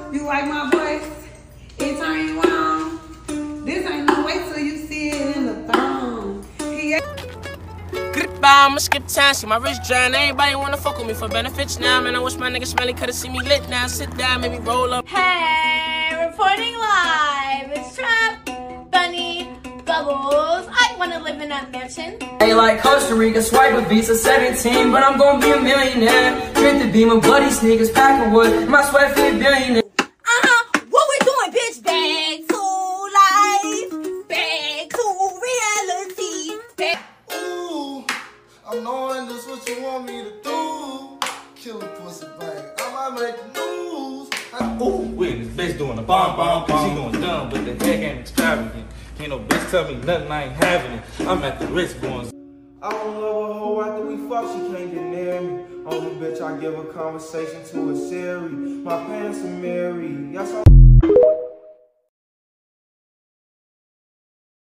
You like my voice? It turn you on. This ain't no way till you see it in the thong. I'ma skip town, see my wrist drying. Everybody wanna fuck with me for benefits now. Man, I wish my niggas smelly could've seen me lit now. Sit down, maybe roll up. Hey, reporting live. It's Trap, Bunny, Bubbles. I wanna live in that mansion. Hey, like Costa Rica, swipe a Visa 17, but I'm gonna be a millionaire. Drink the Beamer, bloody sneakers, pack of wood, my sweat fit billionaire. What we doing, bitch? Back to life, back to reality. Ooh, I'm knowing this what you want me to do. Kill a pussy bang, I might make the news. Ooh, wait, this bitch doing a bomb, she going dumb, but the heck ain't extravagant. Can't no bitch tell me nothing, I ain't having it. I'm at the risk going. I don't love a hoe after we fuck, she can't get near me. Only bitch I give a conversation to is Siri. My pants are Mary. Yes,